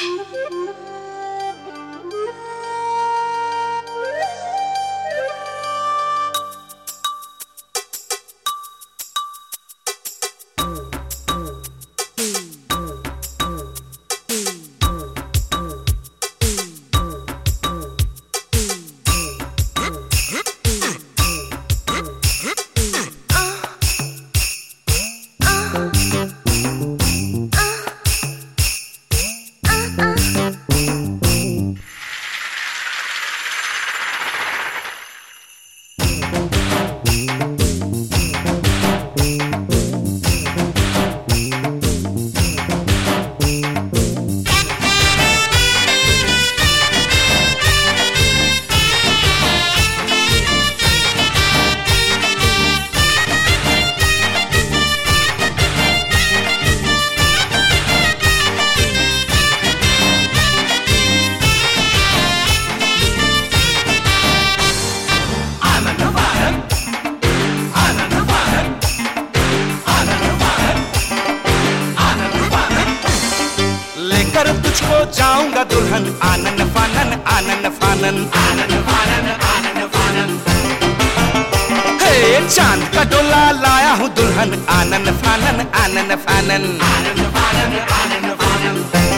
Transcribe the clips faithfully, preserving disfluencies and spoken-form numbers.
तुझको जाऊंगा दुल्हन आनन फानन आनन फानन आनन फानन आनन फानन। हे चांद का डोला लाया हूँ दुल्हन आनन फानन आनन फानन आनन फानन आनन फानन।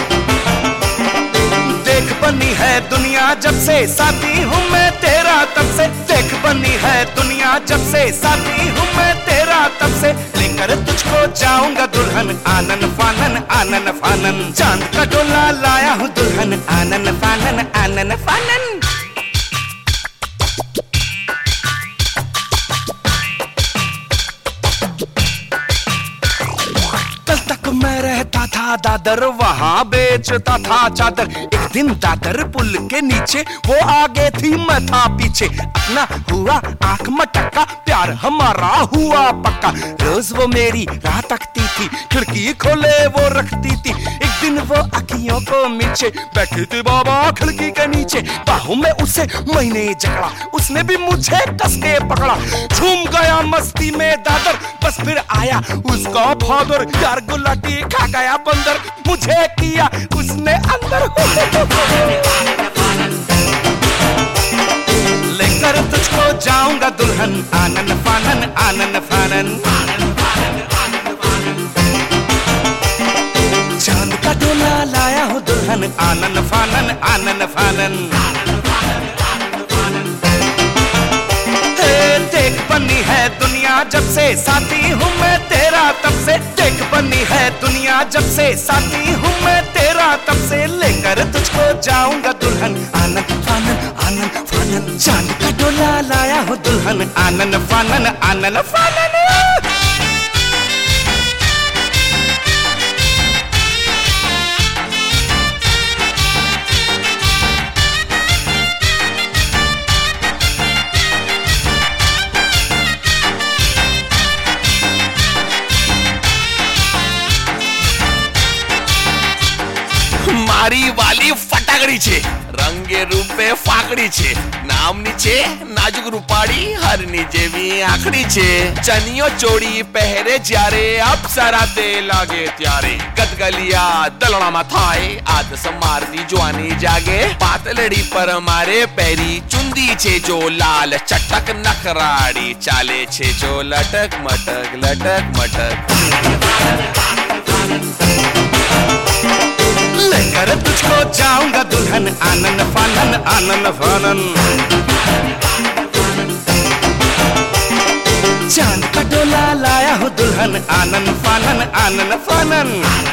देख बनी है दुनिया जब से साथी हूँ मैं तेरा तब से, देख बनी है दुनिया जब से साथी हूँ मैं तेरा तब से, लेकर तुझको जाऊंगा दुल्हन आनन फानन आनन फानन। चांद का डोला लाया हूँ दुल्हन आनन फानन आनन फानन। कल तक मैं रहता था दादर, वहाँ बेचता था चादर। एक दिन दादर पुल के नीचे वो आगे थी मैं था पीछे, अपना हुआ आंख मटका प्यार हमारा हुआ पक्का। रोज वो मेरी राह तकती थी, खिड़की खोले वो रखती थी। एक दिन वो अखियों को मीचे बैठी थी बाबा खिड़की के नीचे, बाहों में उसे मैंने जकड़ा, उसने भी मुझे कस के पकड़ा। झूम गया मस्ती में दादर, बस फिर आया उसका फादर, यार गुलाटी खा गया बंदर, मुझे किया उसने अंदर। लेकर तुझको जाऊंगा दुल्हन आनन फानन आनन फानन। चांद का डोला लाया हूँ दुल्हन आनन फानन आनन फानन। देख बनी है दुनिया जब से साथी हूँ मैं तेरा तब से, देख बनी है दुनिया जब से साथी हूँ मैं तेरा तब से, लेकर तुझको जाऊंगा दुल्हन आनन फानन आनन फानन। चांद का डोला लाया हूँ दुल्हन आनन फानन आनन फानन। મારી વાલી ફટાકડી છે, રંગે રૂપે ફાકડી છે, નામની છે નાજુક રૂપાળી હરની જેવી આંખડી છે। ચનિયો ચોળી પહેરે જ્યારે અપ્સરા તે લાગે ત્યારે, ગદગલિયા દલણામાં થાય આદસ મારતી જોવાની જાગે। પાતલડી પર મારે પહેરી ચુંદી છે જો લાલ ચટક નખરાડી, ચાલે છે જો લટક મટક લટક મટક। लेकर तुझको जाऊंगा दुल्हन आनन फानन आनन फानन। चांद का डोला लाया हूँ दुल्हन आनन फानन आनन फानन।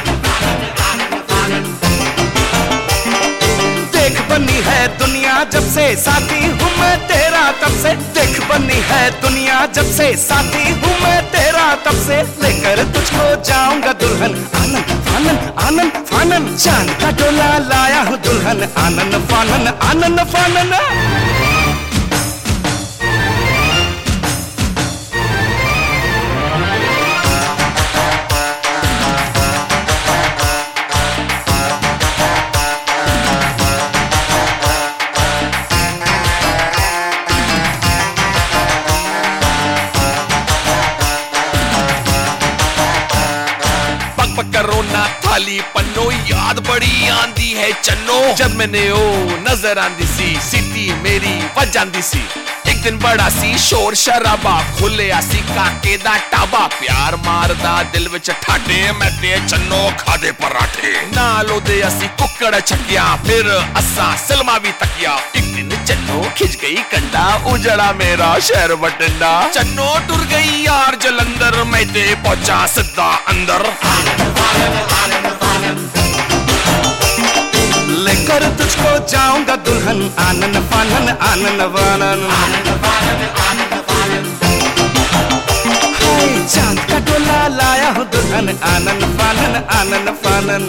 देख बनी है दुनिया जब से साथी हूँ मैं तेरा तब से, देख बनी है दुनिया जब से साथी हूँ मैं तेरा तब से, लेकर तुझको जाऊंगा दुल्हन आनन फानन आनन फानन। चांद का डोला लाया हूँ दुल्हन आनन फानन आनन फानन। खाली पन्नो याद बड़ी आंदी है चन्नो जब मैंने ओ नजर आंदी सी सिटी मेरी वजांदी सी एक दिन बड़ा सी शोर शराबा खुले आसी काके दा टाबा प्यार मारदा दिल विच ठाटे मैं ते चन्नो खादे पराठे नालो दे असी कुकड़ छकिया फिर असा सिलमा भी तकिया एक दिन चन्नो खिंच गई कंडा उजड़ा मेरा शहर बटंडा चन्नो टुर गई यार जलंधर मैं ते पहुंचा सिद्धा अंदर लेकर तुझको जाऊंगा दुल्हन आनन फानन आनन वानन हाय चांद का डोला लाया हूँ दुल्हन आनन फानन आनन फानन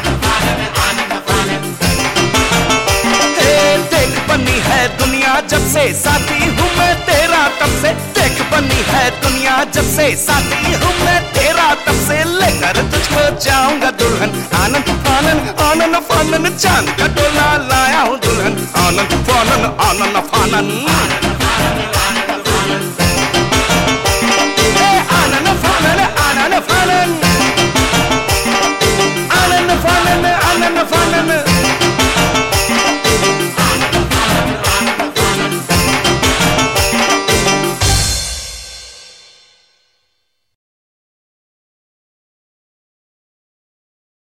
देख बनी है दुनिया जब से साथी हूँ मैं तेरा तब से देख बनी है दुनिया जब से साथी हूँ मैं तेरा तब से लेकर तुझको जाऊंगा दुल्हन आनंद फानन आनंद फानन चांद का डोला लाया हूँ दुल्हन आनंद फानन आनंद फानन